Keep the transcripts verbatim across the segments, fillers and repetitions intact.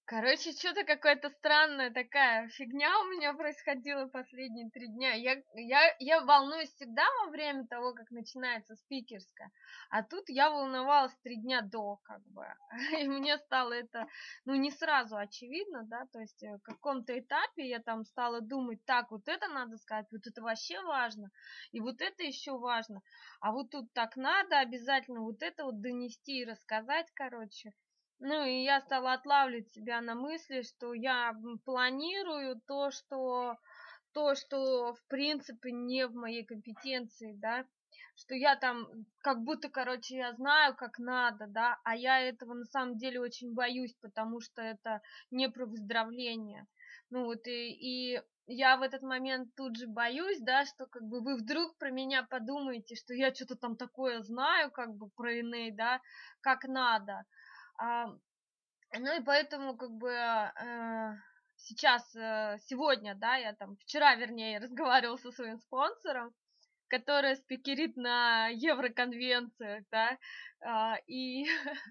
Короче, что-то какая-то странная такая фигня у меня происходила последние три дня. Я, я, я волнуюсь всегда во время того, как начинается спикерская, а тут я волновалась три дня до, как бы. И мне стало это, ну, не сразу очевидно, да, то есть э, в каком-то этапе я там стала думать, так, вот это надо сказать, вот это вообще важно, и вот это еще важно, а вот тут так надо обязательно вот это вот донести и рассказать, короче. Ну, и я стала отлавливать себя на мысли, что я м, планирую то, что то, что в принципе не в моей компетенции, да, что я там как будто, короче, я знаю, как надо, да, а я этого на самом деле очень боюсь, потому что это не про выздоровление. Ну вот и, и я в этот момент тут же боюсь, да, что как бы вы вдруг про меня подумаете, что я что-то там такое знаю, как бы про Эней, да, как надо. А, ну и поэтому как бы э, сейчас, э, сегодня, да, я там, вчера, вернее, разговаривала со своим спонсором, которая спикерит на евроконвенциях, да, а, и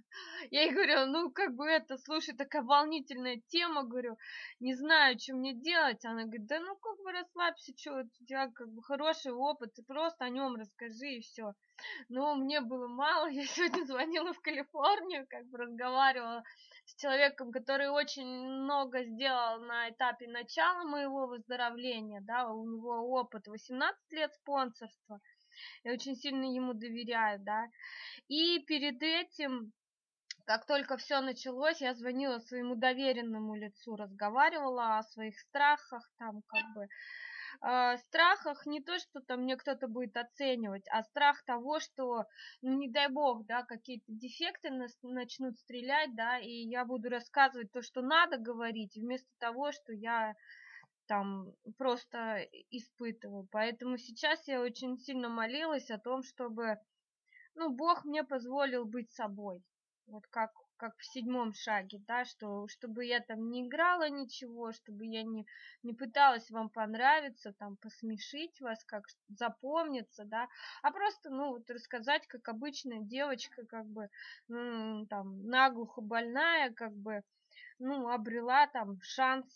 я ей говорю, ну, как бы это, слушай, такая волнительная тема, говорю, не знаю, что мне делать. Она говорит, да ну, как бы расслабься, что у тебя как бы хороший опыт, ты просто о нем расскажи и все. Но мне было мало, я сегодня звонила в Калифорнию, как бы разговаривала с человеком, который очень много сделал на этапе начала моего выздоровления, да, у него опыт восемнадцать лет спонсорства, я очень сильно ему доверяю, да, и перед этим, как только все началось, я звонила своему доверенному лицу, разговаривала о своих страхах, там, как бы, э, страхах не то, что там мне кто-то будет оценивать, а страх того, что, ну, не дай бог, да, какие-то дефекты нас начнут стрелять, да, и я буду рассказывать то, что надо говорить, вместо того, что я там просто испытываю. Поэтому сейчас я очень сильно молилась о том, чтобы, ну, Бог мне позволил быть собой. Вот как как в седьмом шаге, да, что чтобы я там не играла ничего, чтобы я не не пыталась вам понравиться, там посмешить вас, как запомниться, да, а просто, ну, вот рассказать, как обычная девочка, как бы, м, там наглухо больная, как бы, ну, обрела там шанс,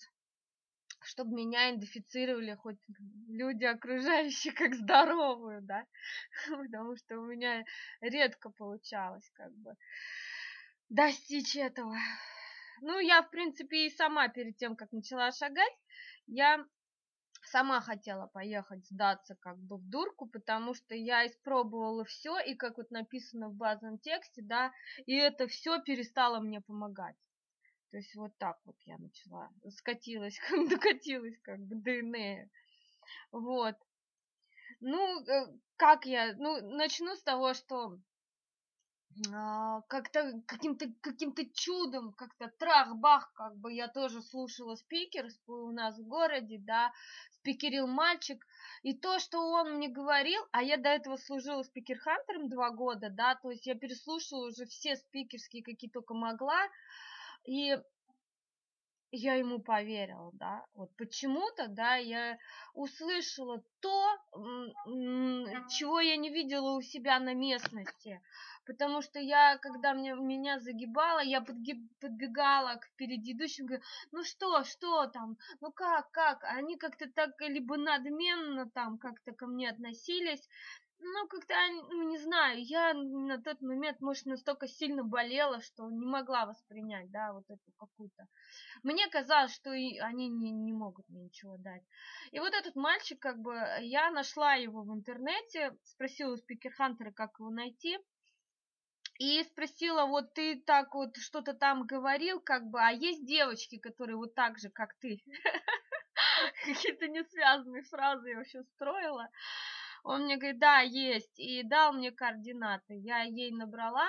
чтобы меня идентифицировали хоть люди окружающие как здоровую, да, потому что у меня редко получалось как бы достичь этого. Ну, я, в принципе, и сама перед тем, как начала шагать, я сама хотела поехать сдаться как бы в дурку, потому что я испробовала все, и как вот написано в базовом тексте, да, и это все перестало мне помогать. То есть вот так вот я начала, скатилась, докатилась как бы до Энея. Вот. Ну, э, как я? Ну, начну с того, что а, как-то каким-то каким-то чудом, как-то трах-бах, как бы я тоже слушала спикер у нас в городе, да, спикерил мальчик, и то, что он мне говорил, а я до этого служила спикер-хантером два года, да, то есть я переслушала уже все спикерские, какие только могла, и я ему поверила, да, вот почему-то, да, я услышала то, м, м, чего я не видела у себя на местности, потому что я, когда мне, меня загибало, я подгиб, подбегала к впереди идущим, говорю, ну что, что там, ну как, как, они как-то так либо надменно там как-то ко мне относились, ну, как-то, ну, не знаю, я на тот момент, может, настолько сильно болела, что не могла воспринять, да, вот эту какую-то. Мне казалось, что и они не, не могут мне ничего дать. И вот этот мальчик, как бы, я нашла его в интернете, спросила у спикер-хантера, как его найти, и спросила, вот ты так вот что-то там говорил, как бы, а есть девочки, которые вот так же, как ты? Какие-то несвязанные фразы я вообще строила. Он мне говорит, да, есть, и дал мне координаты. Я ей набрала,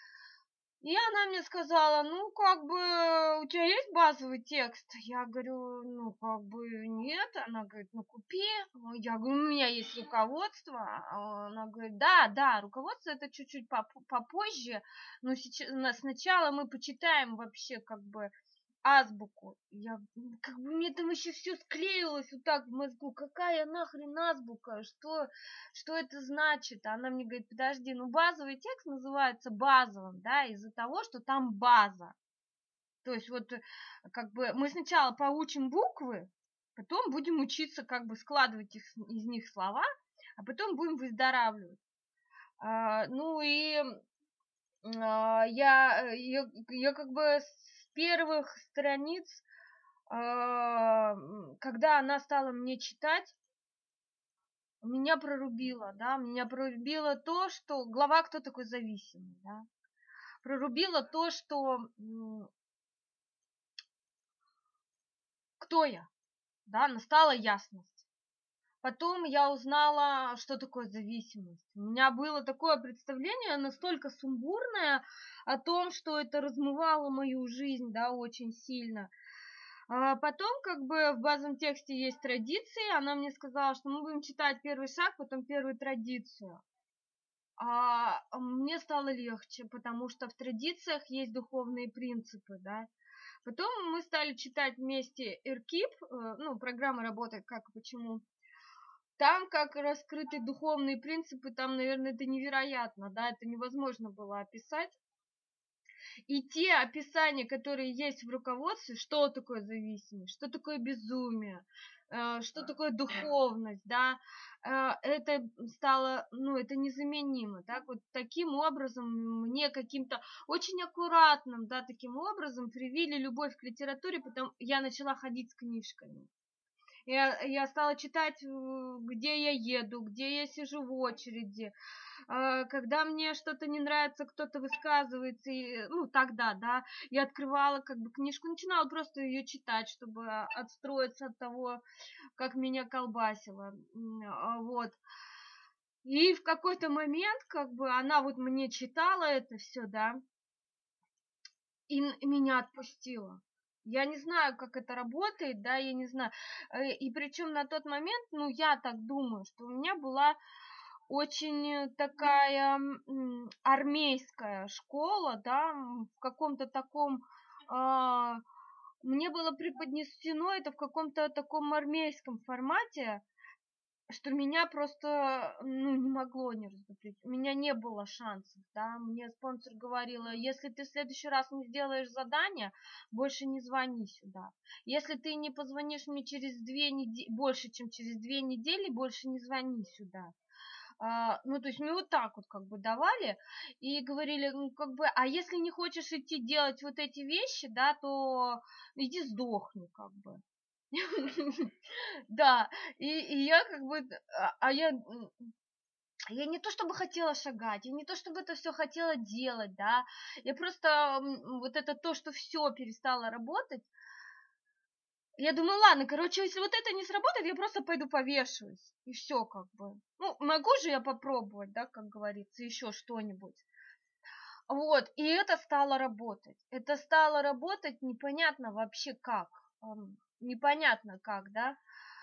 и она мне сказала, ну, как бы, у тебя есть базовый текст? Я говорю, ну, как бы, нет. Она говорит, ну, купи. Я говорю, у меня есть руководство. А она говорит, да, да, руководство это чуть-чуть поп- попозже, но сейчас, на- сначала мы почитаем вообще, как бы, азбуку. Я, как бы, мне там еще все склеилось вот так в мозгу. Какая нахрен азбука? Что, что это значит? А она мне говорит, подожди, ну базовый текст называется базовым, да, из-за того, что там база. То есть вот как бы мы сначала поучим буквы, потом будем учиться как бы складывать их, из них слова, а потом будем выздоравливать. А, ну и а, я, я, я как бы с первых страниц, а, когда она стала мне читать, меня прорубило, да, меня прорубило то, что глава «Кто такой зависимый», да, прорубило то, что кто я, да, настала ясность. Потом я узнала, что такое зависимость. У меня было такое представление, настолько сумбурное, о том, что это размывало мою жизнь, да, очень сильно. А потом, как бы, в базовом тексте есть традиции, она мне сказала, что мы будем читать первый шаг, потом первую традицию. А мне стало легче, потому что в традициях есть духовные принципы, да. Потом мы стали читать вместе Эркип, ну, программа работает «Как и почему». Там, как раскрыты духовные принципы, там, наверное, это невероятно, да, это невозможно было описать. И те описания, которые есть в руководстве, что такое зависимость, что такое безумие, что такое духовность, да, это стало, ну, это незаменимо, так вот таким образом мне каким-то очень аккуратным, да, таким образом привили любовь к литературе, потом я начала ходить с книжками. Я, я стала читать, где я еду, где я сижу в очереди, когда мне что-то не нравится, кто-то высказывается, и, ну, тогда, да, я открывала как бы книжку, начинала просто ее читать, чтобы отстроиться от того, как меня колбасило, вот. И в какой-то момент, как бы, она вот мне читала это все, да, и меня отпустила. Я не знаю, как это работает, да, я не знаю. И причем на тот момент, ну, я так думаю, что у меня была очень такая армейская школа, да, в каком-то таком, э, мне было преподнесено это в каком-то таком армейском формате, что меня просто, ну, не могло не раздуплить. У меня не было шансов, да. Мне спонсор говорила, если ты в следующий раз не сделаешь задание, больше не звони сюда. Если ты не позвонишь мне через две недели, больше, чем через две недели, больше не звони сюда. А, ну, то есть мы вот так вот как бы давали и говорили, ну, как бы, а если не хочешь идти делать вот эти вещи, да, то иди сдохни, как бы. Да, и, и я как бы, а, а я, я не то чтобы хотела шагать, я не то чтобы это все хотела делать, да, я просто вот это то, что все перестало работать, я думаю, ладно, короче, если вот это не сработает, я просто пойду повешаюсь, и все как бы. Ну, могу же я попробовать, да, как говорится, еще что-нибудь. Вот, и это стало работать. Это стало работать непонятно вообще как. Непонятно как, да.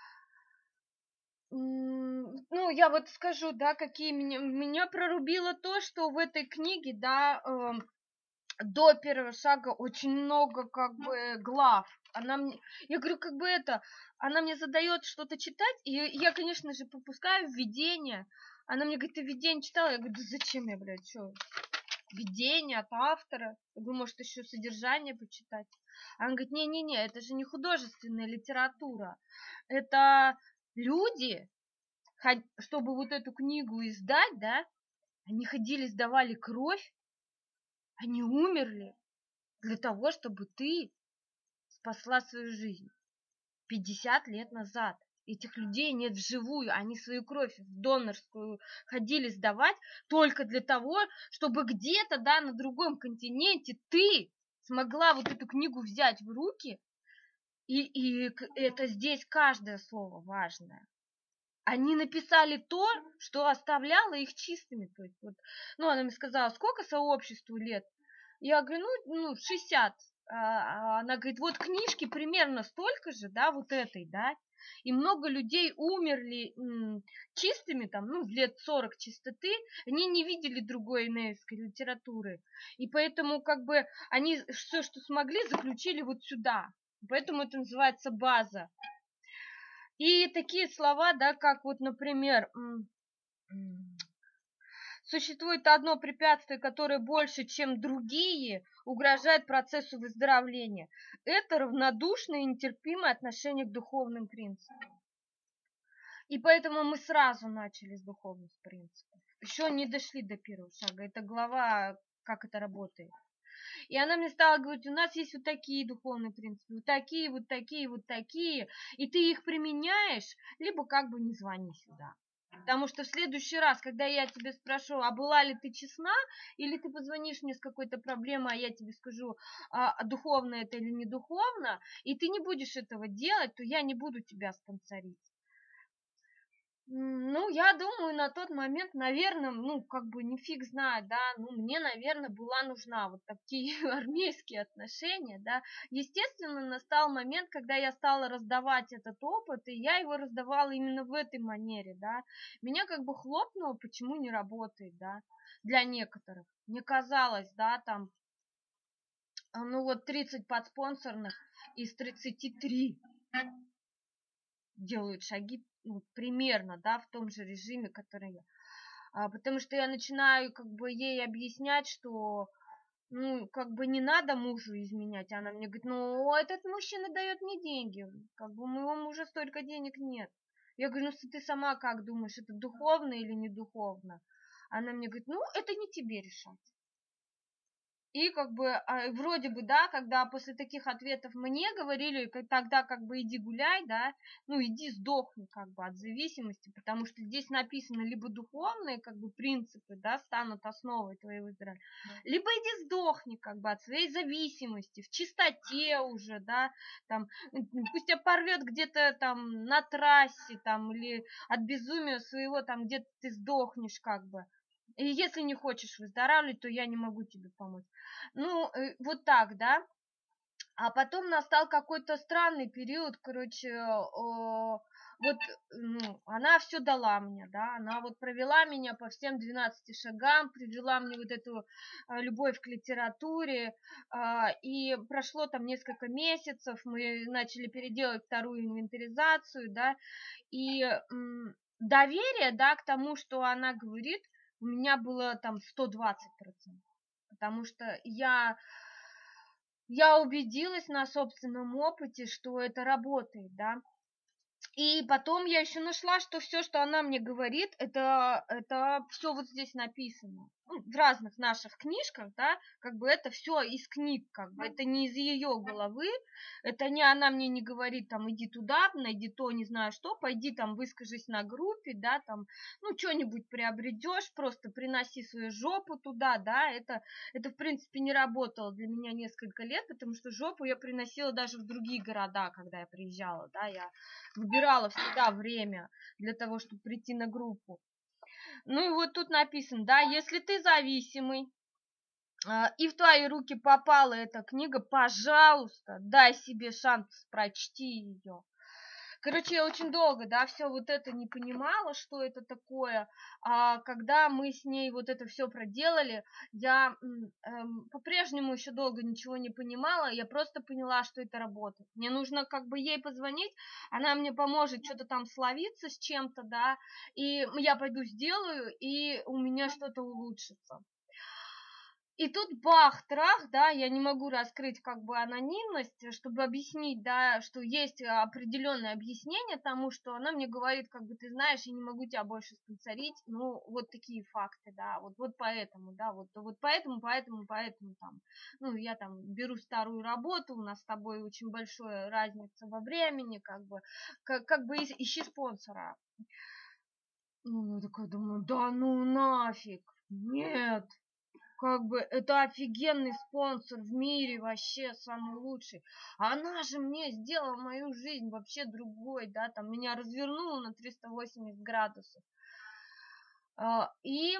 Ну, я вот скажу, да, какие меня, меня прорубило то, что в этой книге, да, э, до первого шага очень много, как бы, глав. Она мне, я говорю, как бы это, она мне задает что-то читать, и я, конечно же, пропускаю введение. Она мне говорит, ты введение читала? Я говорю, да зачем я, блядь, что? Введение от автора. Я говорю, может, еще содержание почитать. Она говорит, не-не-не, это же не художественная литература. Это люди, чтобы вот эту книгу издать, да, они ходили, сдавали кровь, они умерли для того, чтобы ты спасла свою жизнь. пятьдесят лет назад. Этих людей нет вживую, они свою кровь в донорскую ходили сдавать только для того, чтобы где-то, да, на другом континенте ты смогла вот эту книгу взять в руки, и, и это здесь каждое слово важное. Они написали то, что оставляло их чистыми. То есть, вот, ну, она мне сказала, сколько сообществу лет? Я говорю, ну, ну шестьдесят. А она говорит, вот книжки примерно столько же, да, вот этой, да. И много людей умерли м, чистыми, там, ну, лет сорок чистоты, они не видели другой энеевской литературы. И поэтому, как бы, они все, что смогли, заключили вот сюда. Поэтому это называется база. И такие слова, да, как вот, например, существует одно препятствие, которое больше, чем другие, угрожает процессу выздоровления. Это равнодушное и нетерпимое отношение к духовным принципам. И поэтому мы сразу начали с духовных принципов. Еще не дошли до первого шага. Это глава, как это работает. И она мне стала говорить, у нас есть вот такие духовные принципы, вот такие, вот такие, вот такие, и ты их применяешь, либо как бы не звони сюда. Потому что в следующий раз, когда я тебе спрошу, а была ли ты честна, или ты позвонишь мне с какой-то проблемой, а я тебе скажу, а, духовно это или не духовно, и ты не будешь этого делать, то я не буду тебя спонсорить. Ну, я думаю, на тот момент, наверное, ну, как бы не фиг знает, да, ну, мне, наверное, была нужна вот такие армейские отношения, да. Естественно, настал момент, когда я стала раздавать этот опыт, и я его раздавала именно в этой манере, да. Меня как бы хлопнуло, почему не работает, да, для некоторых. Мне казалось, да, там, ну, вот тридцать подспонсорных из тридцати три делают шаги, ну, примерно, да, в том же режиме, который я. А, потому что я начинаю как бы ей объяснять, что, ну, как бы не надо мужу изменять. Она мне говорит, ну, этот мужчина дает мне деньги, как бы у моего мужа столько денег нет. Я говорю, ну, ты сама как думаешь, это духовно или не духовно? Она мне говорит, ну, это не тебе решать. И как бы а, вроде бы, да, когда после таких ответов мне говорили, как, тогда как бы иди гуляй, да, ну иди сдохни как бы от зависимости, потому что здесь написано либо духовные как бы принципы, да, станут основой твоего здоровья, либо иди сдохни как бы от своей зависимости, в чистоте уже, да, там, пусть тебя порвет где-то там на трассе, там, или от безумия своего, там, где-то ты сдохнешь как бы. И если не хочешь выздоравливать, то я не могу тебе помочь. Ну, э, вот так, да. А потом настал какой-то странный период, короче, э, вот ну, она все дала мне, да, она вот провела меня по всем двенадцати шагам, привела мне вот эту э, любовь к литературе, э, и прошло там несколько месяцев, мы начали переделать вторую инвентаризацию, да, и м, доверие, да, к тому, что она говорит, у меня было там сто двадцать процентов, потому что я, я убедилась на собственном опыте, что это работает, да. И потом я еще нашла, что все, что она мне говорит, это, это все вот здесь написано. Ну, в разных наших книжках, да, как бы это все из книг, как бы это не из ее головы, это не она мне не говорит, там, иди туда, найди то, не знаю что, пойди там, выскажись на группе, да, там, ну, что-нибудь приобретешь, просто приноси свою жопу туда, да, это, это, в принципе, не работало для меня несколько лет, потому что жопу я приносила даже в другие города, когда я приезжала, да, я выбирала всегда время для того, чтобы прийти на группу. Ну и вот тут написано, да, если ты зависимый, а, и в твои руки попала эта книга, пожалуйста, дай себе шанс, прочти ее. Короче, я очень долго, да, все вот это не понимала, что это такое. А когда мы с ней вот это все проделали, я эм, по-прежнему еще долго ничего не понимала, я просто поняла, что это работает. Мне нужно как бы ей позвонить, она мне поможет что-то там словиться с чем-то, да, и я пойду сделаю, и у меня что-то улучшится. И тут бах-трах, да, я не могу раскрыть как бы анонимность, чтобы объяснить, да, что есть определенное объяснение тому, что она мне говорит, как бы, ты знаешь, я не могу тебя больше спонсорить, ну, вот такие факты, да, вот, вот поэтому, да, вот, вот поэтому, поэтому, поэтому там, ну, я там беру старую работу, у нас с тобой очень большая разница во времени, как бы, как, как бы ищи спонсора. Ну, я такая думаю, да ну нафиг, нет. Как бы это офигенный спонсор в мире, вообще самый лучший. Она же мне сделала мою жизнь вообще другой, да, там меня развернула на триста восемьдесят градусов. А, И,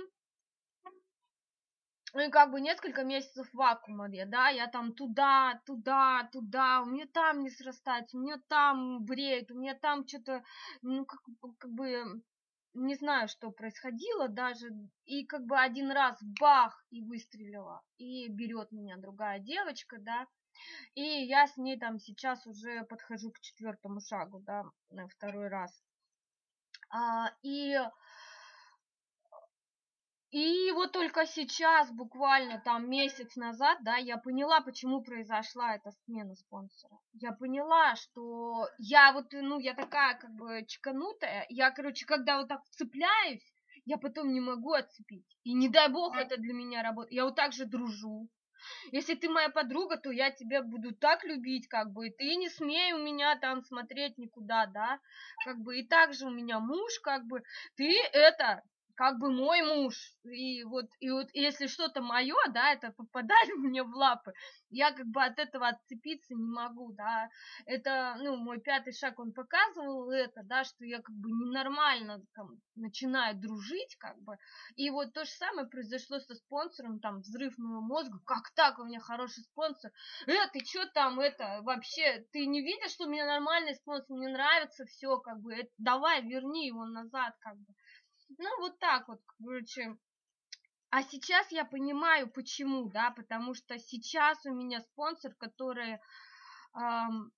ну, и как бы несколько месяцев вакуума, я, да, я там туда, туда, туда, у меня там не срастается, у меня там бреет, у меня там что-то, ну, как, как бы не знаю, что происходило даже, и как бы один раз бах, и выстрелила, и берет меня другая девочка, да, и я с ней там сейчас уже подхожу к четвертому шагу, да, на второй раз. А, и И вот только сейчас, буквально там месяц назад, да, я поняла, почему произошла эта смена спонсора. Я поняла, что я вот, ну, я такая как бы чеканутая, я, короче, когда вот так вцепляюсь, я потом не могу отцепить. И не дай бог это для меня работает. Я вот так же дружу. Если ты моя подруга, то я тебя буду так любить, как бы, и ты не смей у меня там смотреть никуда, да, как бы, и также у меня муж, как бы, ты это, как бы мой муж, и вот, и вот если что-то мое, да, это попадает мне в лапы, я как бы от этого отцепиться не могу, да, это, ну, мой пятый шаг, он показывал это, да, что я как бы ненормально там начинаю дружить, как бы, и вот то же самое произошло со спонсором, там, взрыв моего мозга, как так, у меня хороший спонсор, э, ты что там, это, вообще, ты не видишь, что у меня нормальный спонсор, мне нравится все, как бы, это, давай, верни его назад, как бы, ну, вот так вот, короче. А сейчас я понимаю, почему, да, потому что сейчас у меня спонсор, который, ам,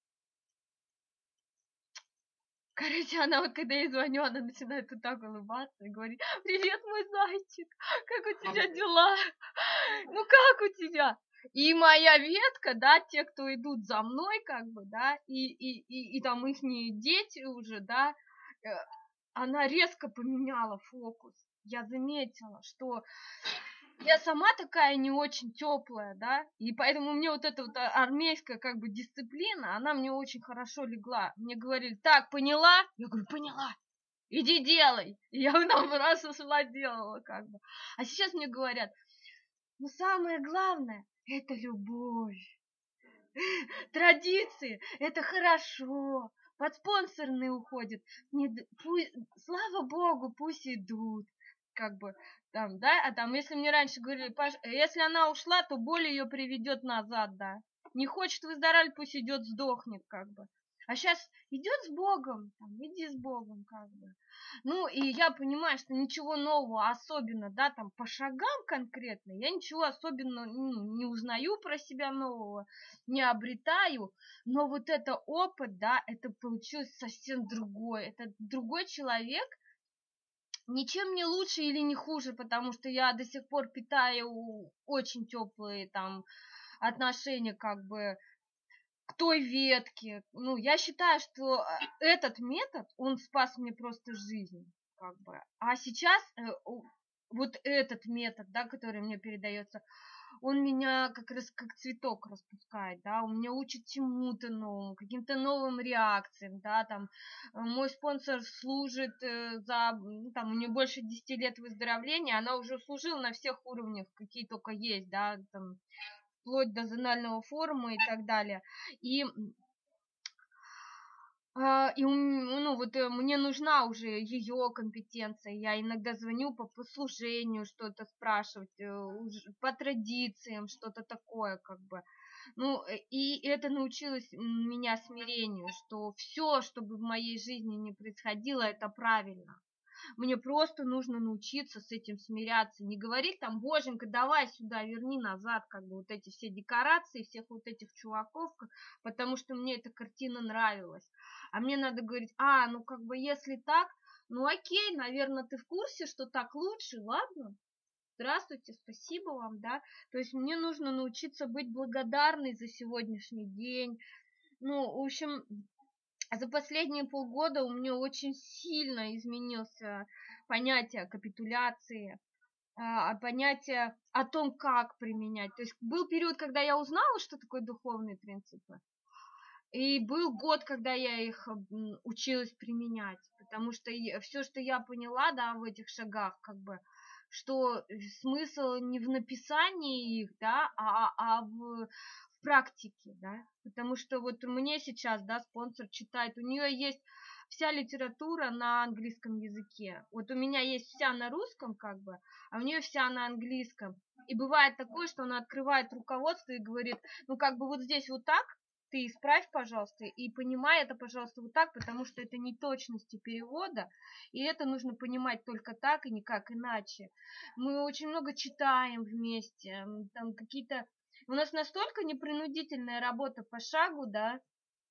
короче, она вот, когда я ей звоню, она начинает вот так улыбаться и говорит: привет, мой зайчик, как у тебя дела? Ну, как у тебя? И моя ветка, да, те, кто идут за мной, как бы, да, и, и, и, и там ихние дети уже, да, э, она резко поменяла фокус. Я заметила, что я сама такая не очень теплая, да, и поэтому мне вот эта вот а- армейская как бы дисциплина, она мне очень хорошо легла. Мне говорили: так, поняла? Я говорю: поняла. Иди делай. И я там раз ушла, делала как бы. А сейчас мне говорят: ну самое главное — это любовь. Традиции — это хорошо. Подспонсорные уходят. Не, д- пусть, слава богу, пусть идут. Как бы там, да, а там, если мне раньше говорили: Паш, если она ушла, то боль ее приведет назад, да. Не хочет выздоравливать, пусть идет, сдохнет, как бы. А сейчас идет с Богом, там, иди с Богом, как бы. Ну, и я понимаю, что ничего нового, особенно, да, там, по шагам конкретно, я ничего особенно, ну, не узнаю про себя нового, не обретаю, но вот это опыт, да, это получилось совсем другое. Это другой человек, ничем не лучше или не хуже, потому что я до сих пор питаю очень теплые там отношения, как бы, к той ветке. Ну, я считаю, что э, этот метод, он спас мне просто жизнь, как бы. А сейчас э, у- вот этот метод, да, который мне передается, он меня как раз как цветок распускает, да, он меня учит чему-то новому, каким-то новым реакциям, да, там, э, мой спонсор служит э, за, ну, там, у нее больше десяти лет выздоровления, она уже служила на всех уровнях, какие только есть, да, там, вплоть до зонального форума и так далее, и а, и, м, ну, вот э, мне нужна уже ее компетенция. Я иногда звоню по послужению, что-то спрашивать, э, уж по традициям, что-то такое, как бы. Ну, э, и это научилось м, меня смирению, что все, что бы в моей жизни не происходило, это правильно. Мне просто нужно научиться с этим смиряться. Не говорить там: боженька, давай сюда, верни назад, как бы, вот эти все декорации, всех вот этих чуваков, как- потому что мне эта картина нравилась. А мне надо говорить: а, ну как бы если так, ну окей, наверное, ты в курсе, что так лучше, ладно? Здравствуйте, спасибо вам, да. То есть мне нужно научиться быть благодарной за сегодняшний день. Ну, в общем, за последние полгода у меня очень сильно изменился понятие капитуляции, а, понятие о том, как применять. То есть был период, когда я узнала, что такое духовные принципы, и был год, когда я их м, училась применять, потому что все, что я поняла, да, в этих шагах, как бы, что смысл не в написании их, да, а, а в, в практике, да, потому что вот мне сейчас, да, спонсор читает, у нее есть вся литература на английском языке, вот у меня есть вся на русском, как бы, а у нее вся на английском, и бывает такое, что она открывает руководство и говорит: ну, как бы вот здесь вот так, ты исправь, пожалуйста, и понимай это, пожалуйста, вот так, потому что это неточности перевода, и это нужно понимать только так и никак иначе. Мы очень много читаем вместе, там какие-то... У нас настолько непринудительная работа по шагу, да,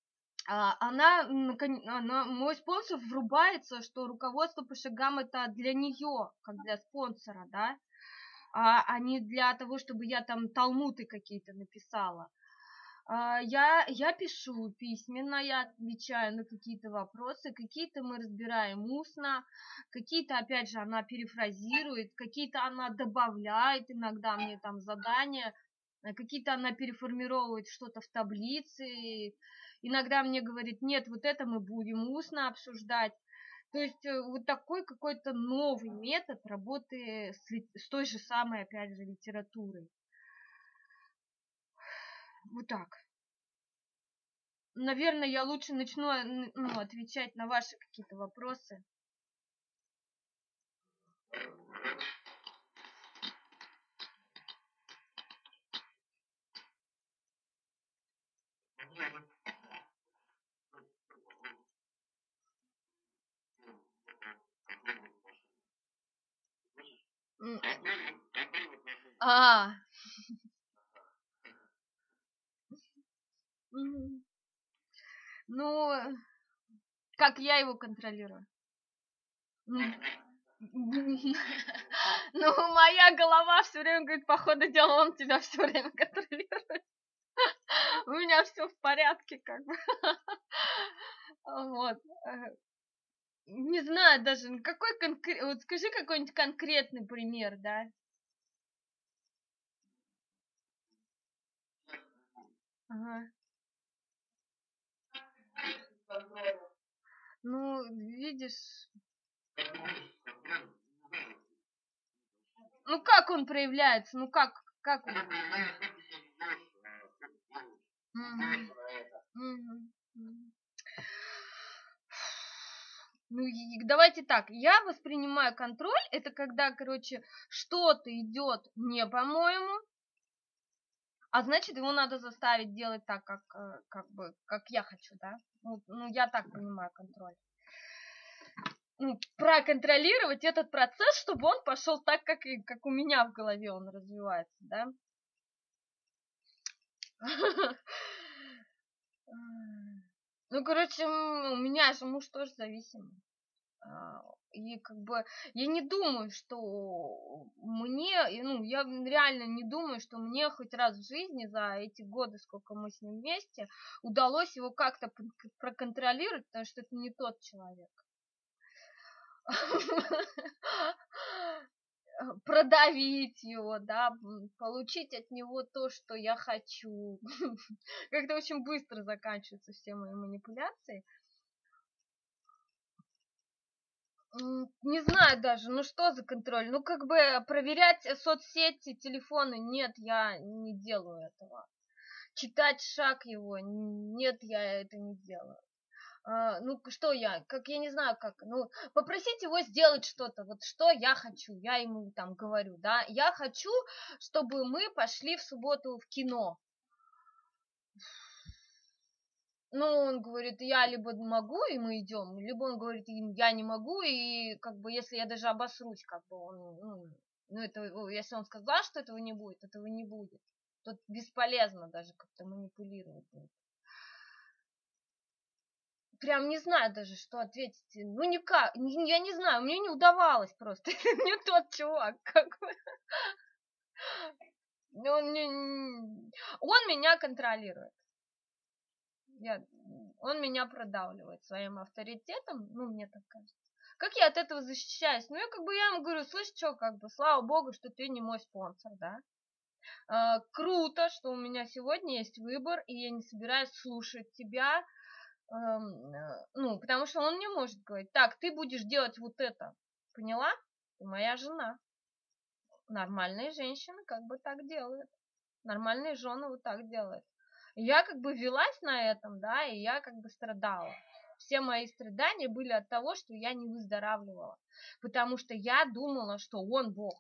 а, она, она, мой спонсор врубается, что руководство по шагам это для нее, как для спонсора, да, а, а не для того, чтобы я там талмуды какие-то написала. А, я, я пишу письменно, я отвечаю на какие-то вопросы, какие-то мы разбираем устно, какие-то, опять же, она перефразирует, какие-то она добавляет иногда мне там задания, какие-то она переформировывает что-то в таблице, иногда мне говорит, нет, вот это мы будем устно обсуждать. То есть вот такой какой-то новый метод работы с, с той же самой, опять же, литературой. Вот так. Наверное, я лучше начну ну, отвечать на ваши какие-то вопросы. А. Ну, как я его контролирую? Ну, моя голова все время говорит, по ходу дела он тебя все время контролирует. У меня все в порядке, как бы. Вот. Не знаю даже, какой конкрет... Вот скажи какой-нибудь конкретный пример, да? Ага. Ну, видишь... Ну, как он проявляется? Ну, как, как он? Угу. Угу. Ну, и давайте так, я воспринимаю контроль, это когда, короче, что-то идет не по-моему, а значит, его надо заставить делать так, как, как бы, как я хочу, да? Ну, ну я так понимаю контроль. Ну, проконтролировать этот процесс, чтобы он пошел так, как, и, как у меня в голове он развивается, да? Ну, короче, у меня же муж тоже зависимый. И как бы я не думаю, что мне, ну, я реально не думаю, что мне хоть раз в жизни за эти годы, сколько мы с ним вместе, удалось его как-то проконтролировать, потому что это не тот человек. Продавить его, да, получить от него то, что я хочу. Как-то очень быстро заканчиваются все мои манипуляции. Не знаю даже, ну что за контроль? Ну как бы проверять соцсети, телефоны, нет, я не делаю этого. Читать шаг его, нет, я это не делаю. А, ну что я, как я не знаю как, ну попросить его сделать что-то, вот что я хочу, я ему там говорю, да, я хочу, чтобы мы пошли в субботу в кино. Ну, он говорит, я либо могу, и мы идем, либо он говорит, я не могу, и как бы если я даже обосрусь, как бы он, ну, ну это, если он сказал, что этого не будет, этого не будет. Тут бесполезно даже как-то манипулировать. Прям не знаю даже, что ответить. Ну, никак, я не знаю, мне не удавалось просто. Не тот чувак, как бы. Он, не, он меня контролирует. Я, он меня продавливает своим авторитетом, ну, мне так кажется. Как я от этого защищаюсь? Ну, я как бы, я ему говорю, слышь, что, как бы, слава богу, что ты не мой спонсор, да? А, круто, что у меня сегодня есть выбор, и я не собираюсь слушать тебя, эм, ну, потому что он мне может говорить, так, ты будешь делать вот это, поняла? Ты моя жена. Нормальные женщины как бы так делают. Нормальные жены вот так делают. Я как бы велась на этом, да, и я как бы страдала. Все мои страдания были от того, что я не выздоравливала. Потому что я думала, что он Бог.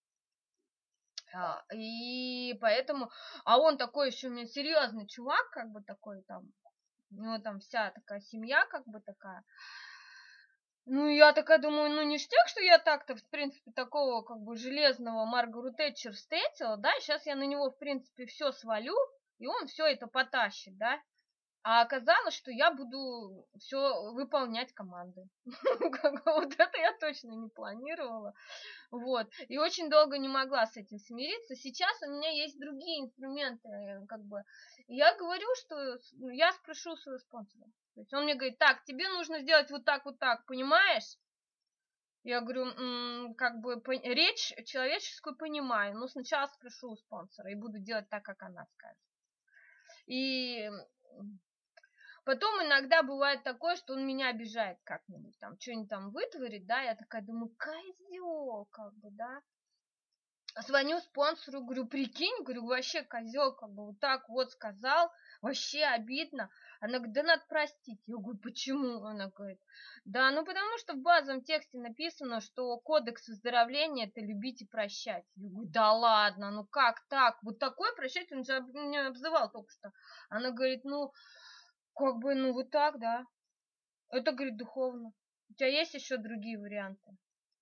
А, и поэтому... А он такой еще у меня серьезный чувак, как бы такой там... У него там вся такая семья, как бы такая. Ну, я такая думаю, ну, ништяк, что я так-то, в принципе, такого, как бы, железного Маргарет Тэтчер встретила, да, сейчас я на него, в принципе, все свалю, и он все это потащит, да. А оказалось, что я буду все выполнять команды. Вот это я точно не планировала. Вот. И очень долго не могла с этим смириться. Сейчас у меня есть другие инструменты, как бы. Я говорю, что я спрошу своего спонсора. То есть он мне говорит: так, тебе нужно сделать вот так, вот так, понимаешь? Я говорю, м, как бы по- речь человеческую понимаю, но сначала спрошу у спонсора и буду делать так, как она скажет. И потом иногда бывает такое, что он меня обижает как-нибудь, там, что-нибудь там вытворит, да, я такая думаю, козел, как бы, да. Звоню спонсору, говорю, прикинь, говорю, вообще козел, как бы вот так вот сказал, вообще обидно. Она говорит, да надо простить. Я говорю, почему? Она говорит, да, ну потому что в базовом тексте написано, что кодекс выздоровления это любить и прощать. Я говорю, да ладно, ну как так? Вот такое прощать, он же меня обзывал только что. Она говорит, ну, как бы, ну вот так, да. Это, говорит, духовно. У тебя есть еще другие варианты?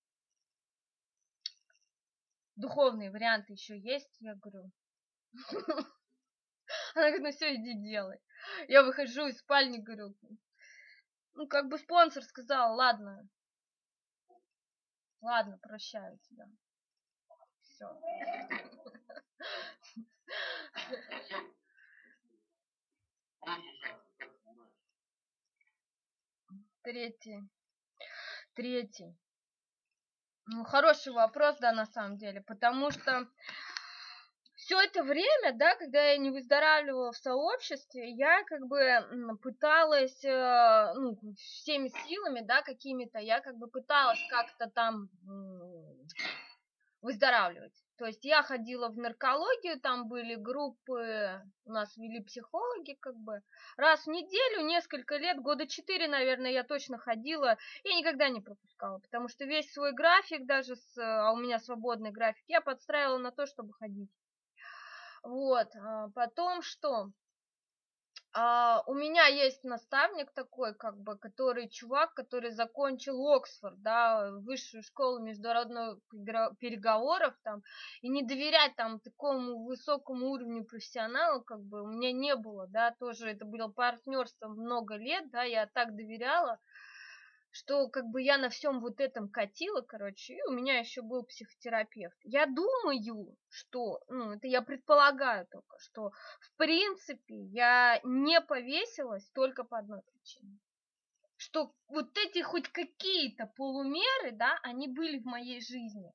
Духовные варианты еще есть? Я говорю. Она говорит, ну все, иди делай. Я выхожу из спальни, говорю, ну как бы спонсор сказал, ладно, ладно, прощаю тебя. Все. Третий. Третий. Ну, хороший вопрос, да, на самом деле, потому что все это время, да, когда я не выздоравливала в сообществе, я как бы пыталась, э, ну, всеми силами, да, какими-то, я как бы пыталась как-то там выздоравливать. То есть я ходила в наркологию, там были группы, у нас вели психологи, как бы. Раз в неделю, несколько лет, года четыре, наверное, я точно ходила, я никогда не пропускала, потому что весь свой график, даже с, а у меня свободный график, я подстраивала на то, чтобы ходить. Вот, потом что? А, у меня есть наставник такой, как бы, который чувак, который закончил Оксфорд, да, высшую школу международных переговоров, там, и не доверять там такому высокому уровню профессионала, как бы, у меня не было, да, тоже это было партнерство много лет, да, я так доверяла, что как бы я на всем вот этом катила, короче, и у меня еще был психотерапевт. Я думаю, что, ну, это я предполагаю только, что, в принципе, я не повесилась только по одной причине. Что вот эти хоть какие-то полумеры, да, они были в моей жизни.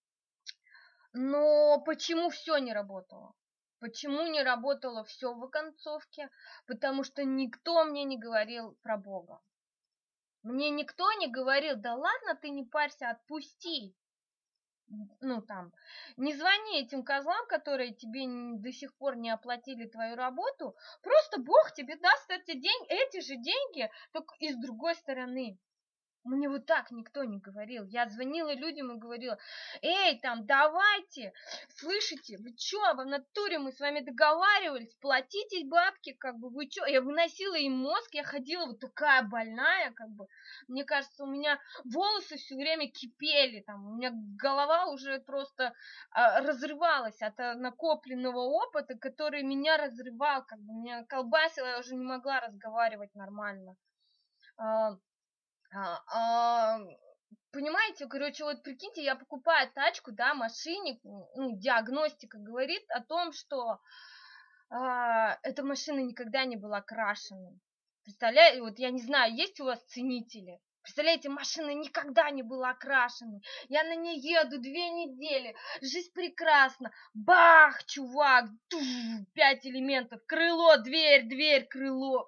Но почему все не работало? Почему не работало все в оконцовке? Потому что никто мне не говорил про Бога. Мне никто не говорил, да ладно, ты не парься, отпусти. Ну там, не звони этим козлам, которые тебе до сих пор не оплатили твою работу. Просто Бог тебе даст эти деньги, эти же деньги, только и с другой стороны. Мне вот так никто не говорил. Я звонила людям и говорила, эй, там, давайте, слышите, вы что, в натуре мы с вами договаривались, платите бабки, как бы, вы что? Я выносила им мозг, я ходила вот такая больная, как бы, мне кажется, у меня волосы все время кипели, там, у меня голова уже просто а, разрывалась от а, накопленного опыта, который меня разрывал, как бы, меня колбасило, я уже не могла разговаривать нормально. А, а, понимаете, короче, вот прикиньте, я покупаю тачку, да, машине, ну, диагностика говорит о том, что а, эта машина никогда не была крашена. Представляете, вот я не знаю, есть у вас ценители? Представляете, машина никогда не была окрашена. Я на ней еду две недели. Жизнь прекрасна. Бах, чувак, туф, пять элементов. Крыло, дверь, дверь, крыло.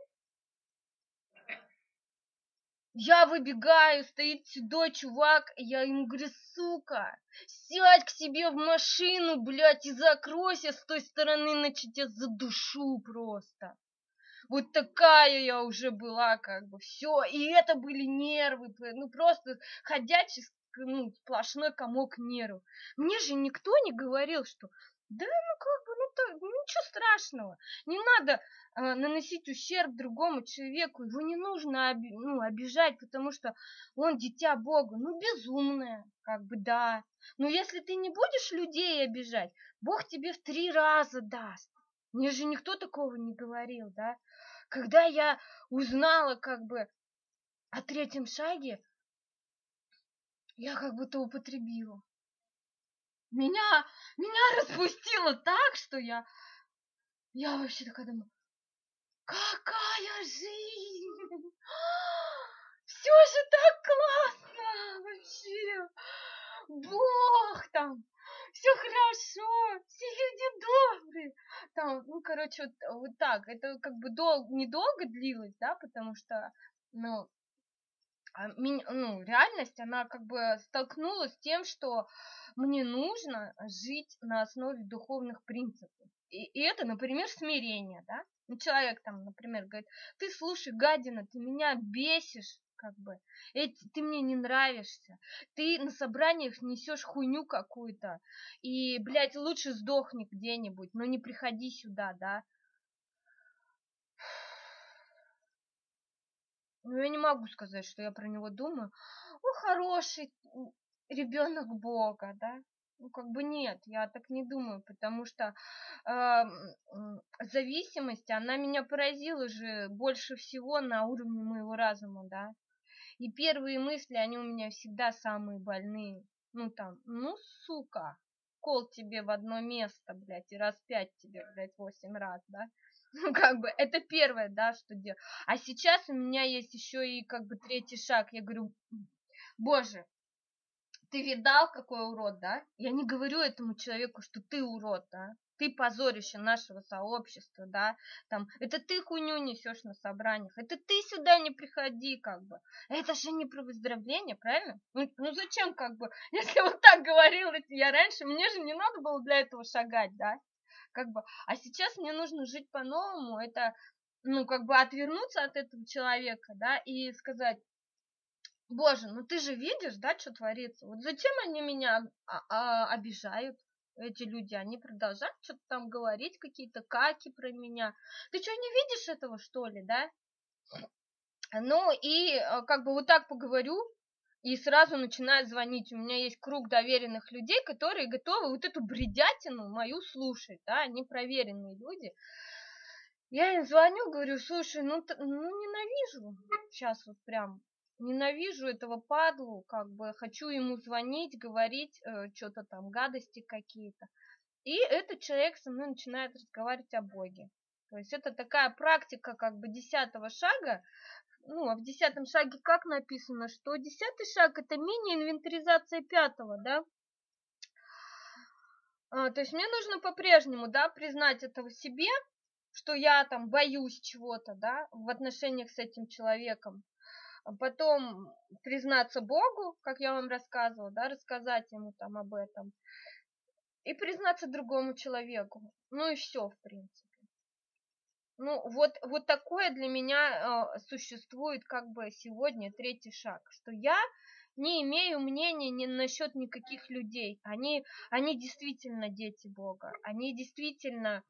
Я выбегаю, стоит седой чувак, я ему говорю, сука, сядь к себе в машину, блядь, и закройся с той стороны, иначе тебя задушу просто. Вот такая я уже была, как бы, все. И это были нервы, ну, просто ходячий, ну, сплошной комок нервов. Мне же никто не говорил, что, да, ну, как бы, ну, то, ну ничего страшного. Не надо э, наносить ущерб другому человеку. Его не нужно оби- ну, обижать, потому что он дитя Бога. Ну, безумное, как бы, да. Но если ты не будешь людей обижать, Бог тебе в три раза даст. Мне же никто такого не говорил, да. Когда я узнала как бы о третьем шаге, я как будто употребила. Меня, меня распустило так, что я, я вообще такая думаю, какая жизнь! Все же так классно вообще! Бог там, все хорошо, все люди добрые. Там, ну, короче, вот, вот так. Это как бы дол- недолго длилось, да, потому что, ну, а, ми- ну, реальность, она как бы столкнулась с тем, что мне нужно жить на основе духовных принципов. И, и это, например, смирение, да? Ну, человек там, например, говорит, ты, слушай, гадина, ты меня бесишь, как бы, эти, ты мне не нравишься, ты на собраниях несешь хуйню какую-то, и, блядь, лучше сдохни где-нибудь, но не приходи сюда, да? Ну, я не могу сказать, что я про него думаю. Ну, хороший ребенок Бога, да? Ну, как бы нет, я так не думаю, потому что э, м, зависимость, она меня поразила же больше всего на уровне моего разума, да? И первые мысли, они у меня всегда самые больные. Ну, там, ну, сука, кол тебе в одно место, блядь, и раз пять тебе, блядь, восемь раз, да? Ну, как бы, это первое, да, что делать. А сейчас у меня есть еще и, как бы, третий шаг. Я говорю, боже, ты видал, какой урод, да? Я не говорю этому человеку, что ты урод, да? Ты позорище нашего сообщества, да? Там, это ты хуйню несешь на собраниях, это ты сюда не приходи, как бы. Это же не про выздоровление, правильно? Ну, ну зачем, как бы, если вот так говорила я раньше, мне же не надо было для этого шагать, да? Как бы, а сейчас мне нужно жить по-новому, это, ну, как бы отвернуться от этого человека, да, и сказать, боже, ну ты же видишь, да, что творится, вот зачем они меня а, а, обижают, эти люди, они продолжают что-то там говорить, какие-то каки про меня, ты что, не видишь этого, что ли, да? Ну, и э, как бы вот так поговорю, и сразу начинает звонить. У меня есть круг доверенных людей, которые готовы вот эту бредятину мою слушать, да, они проверенные люди. Я им звоню, говорю, слушай, ну, т- ну ненавижу, сейчас вот прям ненавижу этого падлу, как бы хочу ему звонить, говорить э, что-то там, гадости какие-то. И этот человек со мной начинает разговаривать о Боге. То есть это такая практика как бы десятого шага. Ну, а в десятом шаге как написано, что десятый шаг это мини-инвентаризация пятого, да? А, то есть мне нужно по-прежнему, да, признать это в себе, что я там боюсь чего-то, да, в отношениях с этим человеком. А потом признаться Богу, как я вам рассказывала, да, рассказать ему там об этом. И признаться другому человеку. Ну и все, в принципе. Ну, вот, вот такое для меня э, существует как бы сегодня третий шаг, что я не имею мнения ни насчет никаких людей. Они, они действительно дети Бога. Они действительно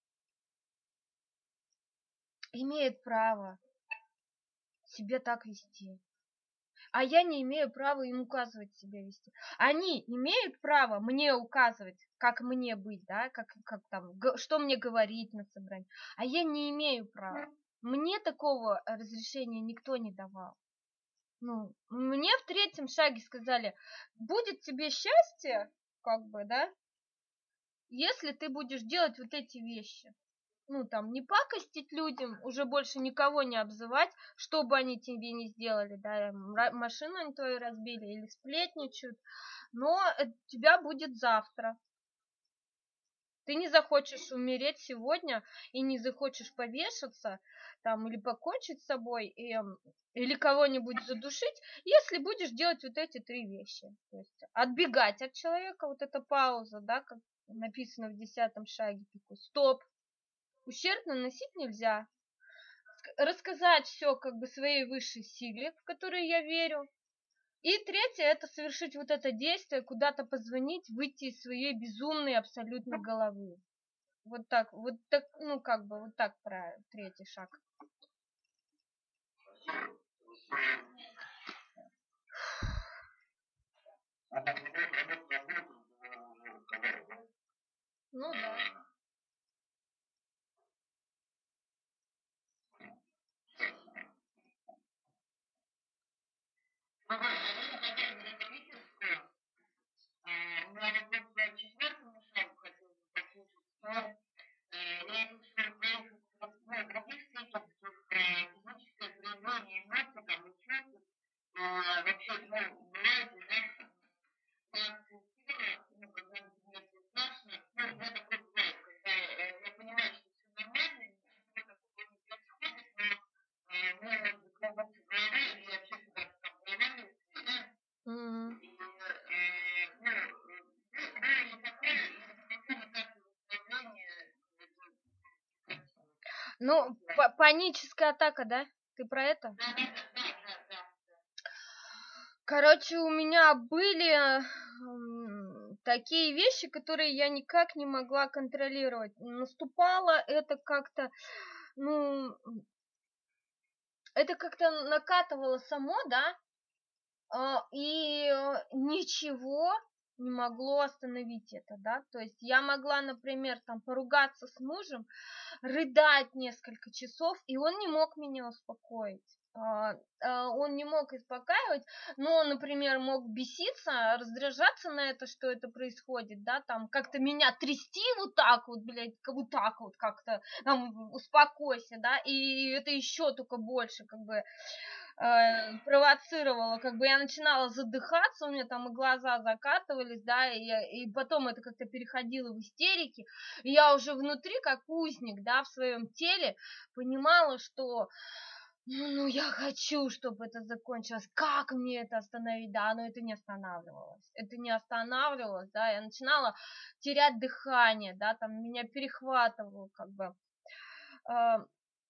имеют право себя так вести. А я не имею права им указывать себя вести. Они имеют право мне указывать, как мне быть, да, как, как там, г- что мне говорить на собрании. А я не имею права. Мне такого разрешения никто не давал. Ну, мне в третьем шаге сказали, будет тебе счастье, как бы, да, если ты будешь делать вот эти вещи. Ну, там, не пакостить людям, уже больше никого не обзывать, что бы они тебе не сделали, да, машину они твою разбили или сплетничают, но у тебя будет завтра. Ты не захочешь умереть сегодня и не захочешь повешаться там или покончить с собой и, или кого-нибудь задушить, если будешь делать вот эти три вещи. То есть отбегать от человека, вот эта пауза, да, как написано в десятом шаге, такой, стоп, ущерб наносить нельзя. Рассказать все как бы своей высшей силе, в которой я верю. И третье, это совершить вот это действие, куда-то позвонить, выйти из своей безумной абсолютно головы. Вот так, вот так, ну как бы вот так про третий шаг. Ну да. Ну, па- паническая атака, да? Ты про это? Короче, у меня были м, такие вещи, которые я никак не могла контролировать. Наступало это как-то, ну, это как-то накатывало само, да, а, и э, ничего не могло остановить это, да. То есть я могла, например, там поругаться с мужем, рыдать несколько часов, и он не мог меня успокоить. А, а, Он не мог успокаивать, но, например, мог беситься, раздражаться на это, что это происходит, да, там как-то меня трясти вот так вот, блядь, как вот так вот как-то, там, успокойся, да, и это еще только больше, как бы, э, провоцировало, как бы я начинала задыхаться, у меня там и глаза закатывались, да, и, я- и потом это как-то переходило в истерики, и я уже внутри, как узник, да, в своем теле, понимала, что ну, ну я хочу, чтобы это закончилось. Как мне это остановить? Да, но это не останавливалось. Это не останавливалось, да, я начинала терять дыхание, да, там меня перехватывало, как бы. А,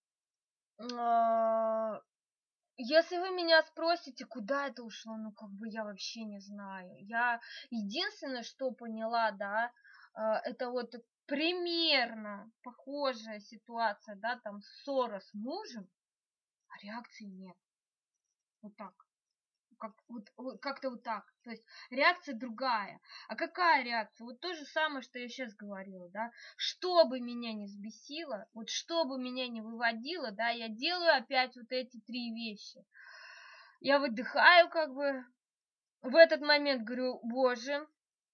а, Если вы меня спросите, куда это ушло, ну, как бы я вообще не знаю. Я единственное, что поняла, да, а, это вот примерно похожая ситуация, да, там ссора с мужем, а реакции нет. Вот так. Как, вот, вот как-то вот так. То есть реакция другая. А какая реакция? Вот то же самое, что я сейчас говорила, да. Что бы меня не взбесило, вот что бы меня не выводило, да, я делаю опять вот эти три вещи. Я выдыхаю, как бы, в этот момент говорю, боже,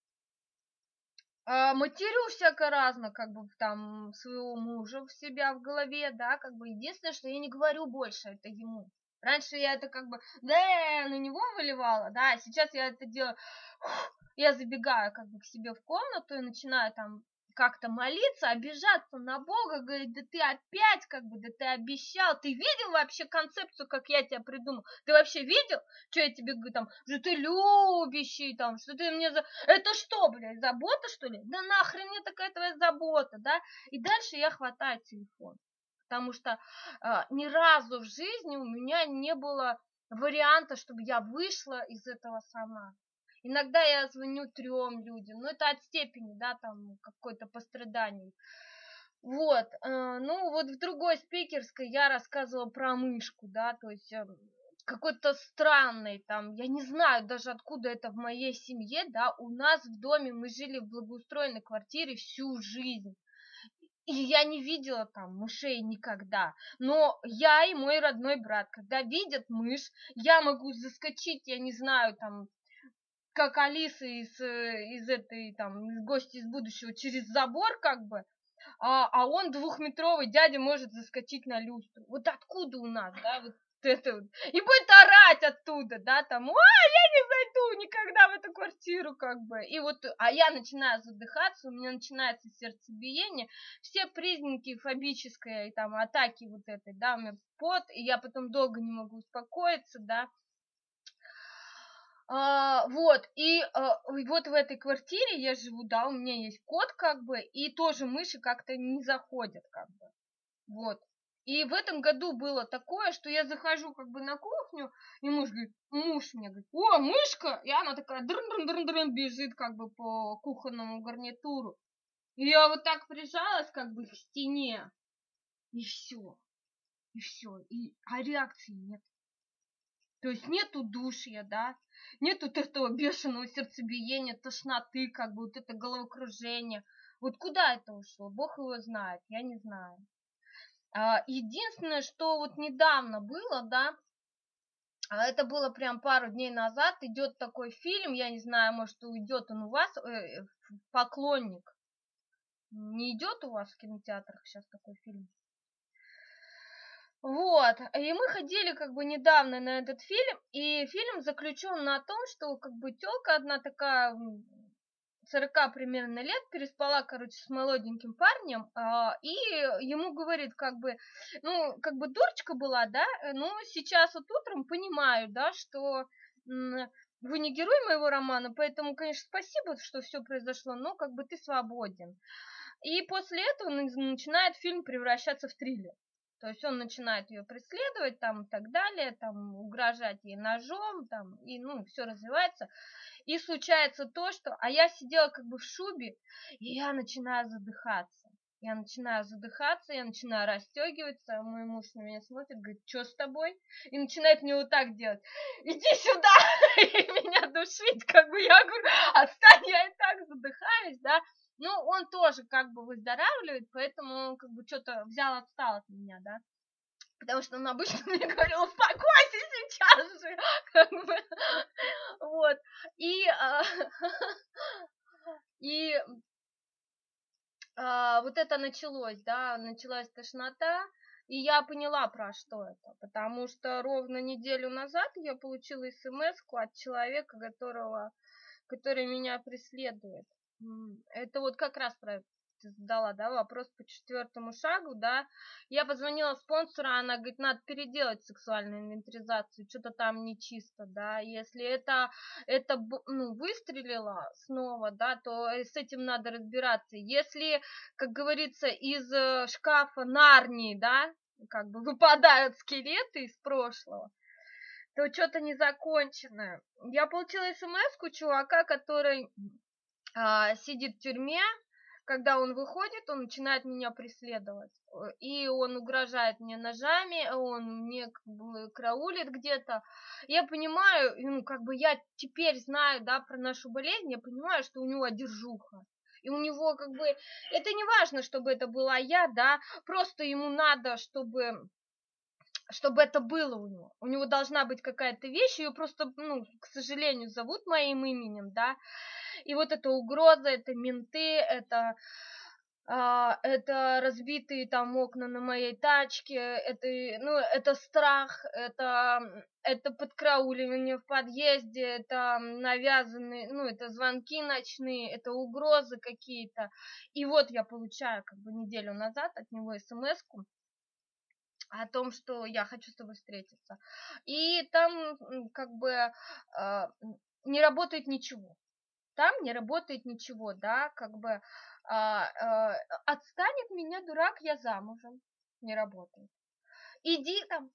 а, матерю всяко разно, как бы, там, своего мужа в себя в голове, да, как бы, единственное, что я не говорю больше это ему. Раньше я это как бы, да, на него выливала, да, а сейчас я это делаю, я забегаю как бы к себе в комнату и начинаю там как-то молиться, обижаться на Бога, говорить, да ты опять, как бы, да ты обещал, ты видел вообще концепцию, как я тебя придумал? Ты вообще видел, что я тебе говорю, там, что ты любящий, там, что ты мне за... Это что, блядь, забота, что ли? Да нахрен мне такая твоя забота, да? И дальше я хватаю телефон, потому что а, ни разу в жизни у меня не было варианта, чтобы я вышла из этого сама. Иногда я звоню трем людям, но это от степени, да, там, какой-то постраданий. Вот, э, ну, вот в другой спикерской я рассказывала про мышку, да, то есть э, какой-то странный там, я не знаю даже откуда это в моей семье, да, у нас в доме мы жили в благоустроенной квартире всю жизнь. И я не видела там мышей никогда. Но я и мой родной брат, когда видят мышь, я могу заскочить, я не знаю, там, как Алиса из, э, из этой, там, из гости из будущего, через забор, как бы, а, а он двухметровый дядя может заскочить на люстру. Вот откуда у нас, да, вот это вот. И будет орать оттуда, да, там, ой, я не зайду никогда в эту квартиру, как бы. И вот, а я начинаю задыхаться, у меня начинается сердцебиение, все признаки фобической там атаки вот этой, да, у меня пот, и я потом долго не могу успокоиться, да. А, вот, и, а, и вот в этой квартире я живу, да, у меня есть кот, как бы, и тоже мыши как-то не заходят, как бы, вот. И в этом году было такое, что я захожу как бы на кухню, и муж говорит, муж мне говорит, о, мышка, и она такая дрын-дрын-дрын-дрын бежит как бы по кухонному гарнитуру. И я вот так прижалась как бы к стене, и все, и все, и, а реакции нет. То есть нету удушья, да, нет вот этого бешеного сердцебиения, тошноты, как бы вот это головокружение. Вот куда это ушло? Бог его знает, я не знаю. А, единственное, что вот недавно было, да, а это было прям пару дней назад, идет такой фильм, я не знаю, может, уйдет он у вас, э, «Поклонник». Не идет у вас в кинотеатрах сейчас такой фильм? Вот, и мы ходили как бы недавно на этот фильм, и фильм заключен на том, что как бы тёлка одна такая сорока примерно лет переспала, короче, с молоденьким парнем, а, и ему говорит, как бы, ну, как бы дурочка была, да, но сейчас вот утром понимаю, да, что м, вы не герой моего романа, поэтому, конечно, спасибо, что все произошло, но как бы ты свободен. И после этого начинает фильм превращаться в триллер. То есть он начинает ее преследовать, там, и так далее, там, угрожать ей ножом, там, и, ну, все развивается. И случается то, что... А я сидела как бы в шубе, и я начинаю задыхаться. Я начинаю задыхаться, я начинаю расстегиваться, мой муж на меня смотрит, говорит, что с тобой? И начинает мне вот так делать, иди сюда, и меня душить, как бы, я говорю, отстань, я и так задыхаюсь, да. Ну, он тоже как бы выздоравливает, поэтому он как бы что-то взял, отстал от меня, да. Потому что он обычно мне говорил, успокойся сейчас же, как бы, вот. И, а, и а, вот это началось, да, началась тошнота, и я поняла, про что это, потому что ровно неделю назад я получила смс-ку от человека, которого, который меня преследует. Это вот как раз про это ты задала, да, вопрос по четвертому шагу, да. Я позвонила спонсору, она говорит, надо переделать сексуальную инвентаризацию, что-то там нечисто, да. Если это, это ну, выстрелило снова, да, то с этим надо разбираться. Если, как говорится, из шкафа Нарнии, да, как бы выпадают скелеты из прошлого, то что-то незаконченное. Я получила смс-ку чувака, который а, сидит в тюрьме. Когда он выходит, он начинает меня преследовать. И он угрожает мне ножами, он мне как бы караулит где-то. Я понимаю, ну, как бы я теперь знаю, да, про нашу болезнь, я понимаю, что у него одержуха. И у него как бы, это не важно, чтобы это была я, да, просто ему надо, чтобы... чтобы это было у него. У него должна быть какая-то вещь, ее просто, ну, к сожалению, зовут моим именем, да. И вот эта угроза, это менты, это, а, это разбитые там окна на моей тачке, это, ну, это страх, это, это подкрауливание в подъезде, это навязанные, ну, это звонки ночные, это угрозы какие-то. И вот я получаю как бы неделю назад от него смс-ку о том, что я хочу с тобой встретиться. И там как бы э, не работает ничего. Там не работает ничего, да, как бы э, э, отстанет меня, дурак, я замужем. Не работает. Иди там.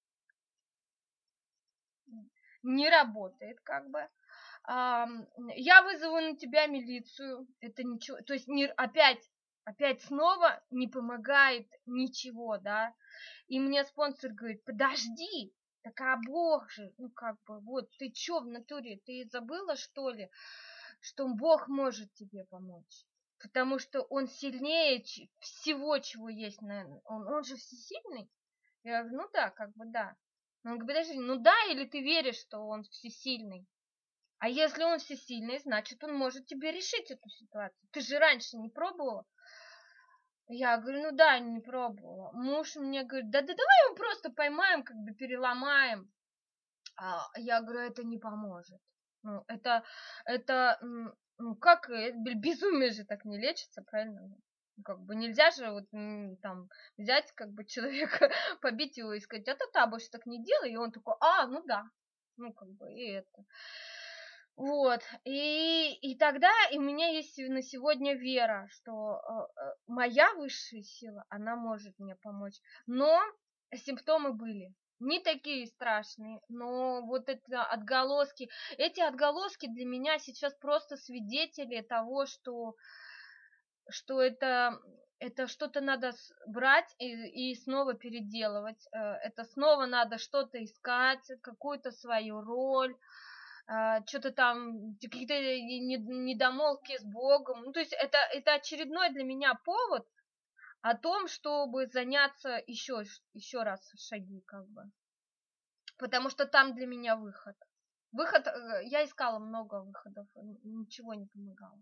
Не работает, как бы. Э, я вызову на тебя милицию. Это ничего. То есть не, опять, опять снова не помогает ничего, да. И мне спонсор говорит, подожди, так а Бог же, ну как бы, вот, ты чё в натуре, ты забыла, что ли, что Бог может тебе помочь? Потому что Он сильнее всего, чего есть, наверное. Он, он же всесильный. Я говорю, ну да, как бы да. Он говорит, подожди, ну да, или ты веришь, что Он всесильный? А если Он всесильный, значит, Он может тебе решить эту ситуацию. Ты же раньше не пробовала? Я говорю, ну да, не пробовала. Муж мне говорит, да, да давай его просто поймаем, как бы переломаем. А я говорю, это не поможет. Ну, это, это, ну как, безумие же так не лечится, правильно? Ну, как бы нельзя же вот там взять как бы человека, побить его и сказать, а-та-та, больше так не делай. И он такой, а, ну да. Ну, как бы, и это. Вот, и, и тогда и у меня есть на сегодня вера, что э, моя высшая сила, она может мне помочь. Но симптомы были не такие страшные, но вот это отголоски, эти отголоски для меня сейчас просто свидетели того, что, что это, это что-то надо брать и, и снова переделывать, это снова надо что-то искать, какую-то свою роль, что-то там, какие-то недомолвки с Богом. Ну, то есть это, это очередной для меня повод о том, чтобы заняться еще, еще раз шаги, как бы. Потому что там для меня выход. Выход, я искала много выходов, ничего не помогало.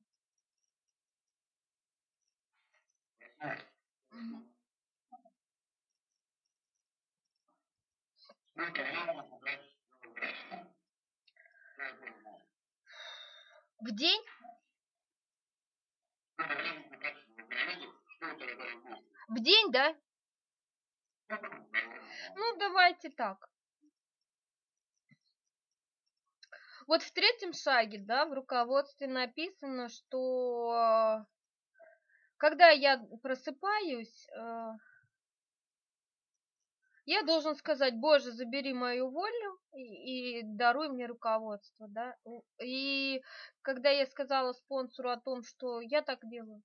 В день? В день, да? Ну, давайте так. Вот в третьем шаге, да, в руководстве написано, что когда я просыпаюсь, э, я должен сказать: Боже, забери мою волю и, и даруй мне руководство, да. И когда я сказала спонсору о том, что я так делаю,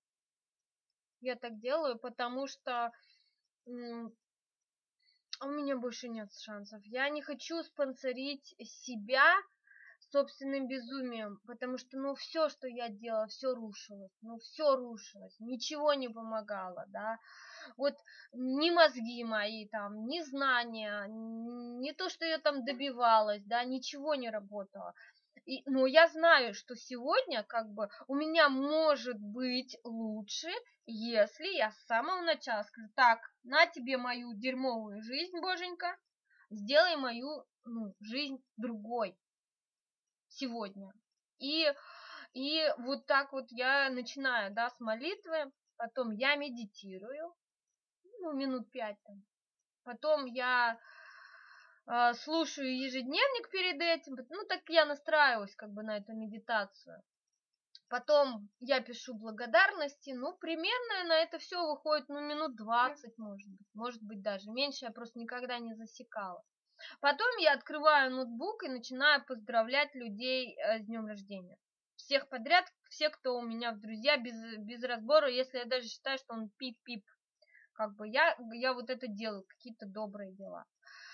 я так делаю, потому что м, у меня больше нет шансов. Я не хочу спонсорить себя собственным безумием, потому что, ну, все, что я делала, все рушилось, ну, все рушилось, ничего не помогало, да. Вот ни мозги мои там, ни знания, не то, что я там добивалась, да, ничего не работало. И, но я знаю, что сегодня как бы у меня может быть лучше, если я с самого начала скажу: так, на тебе мою дерьмовую жизнь, боженька, сделай мою, ну, жизнь другой сегодня. И, и вот так вот я начинаю, да, с молитвы, потом я медитирую, ну, минут пять там. Потом я э, слушаю ежедневник перед этим, ну, так я настраиваюсь как бы на эту медитацию. Потом я пишу благодарности, ну, примерно на это все выходит, ну, минут двадцать, может быть, может быть, даже меньше, я просто никогда не засекала. Потом я открываю ноутбук и начинаю поздравлять людей э, с днем рождения. Всех подряд, все, кто у меня в друзья, без, без разбора, если я даже считаю, что он пип-пип. Как бы я, я вот это делаю, какие-то добрые дела.